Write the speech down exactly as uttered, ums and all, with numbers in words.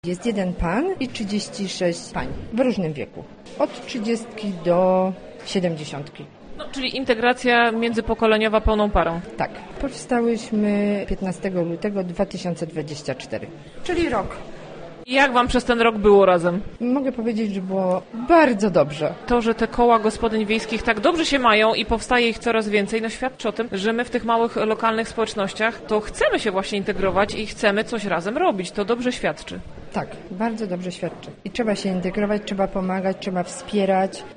Jest jeden pan i trzydzieści sześć pań w różnym wieku. Od trzydziestki do siedemdziesiątki. No, czyli integracja międzypokoleniowa pełną parą. Tak. Powstałyśmy piętnastego lutego dwa tysiące dwudziestego czwartego, czyli rok. Jak wam przez ten rok było razem? Mogę powiedzieć, że było bardzo dobrze. To, że te koła gospodyń wiejskich tak dobrze się mają i powstaje ich coraz więcej, no świadczy o tym, że my w tych małych, lokalnych społecznościach to chcemy się właśnie integrować i chcemy coś razem robić. To dobrze świadczy. Tak, bardzo dobrze świadczy. I trzeba się integrować, trzeba pomagać, trzeba wspierać.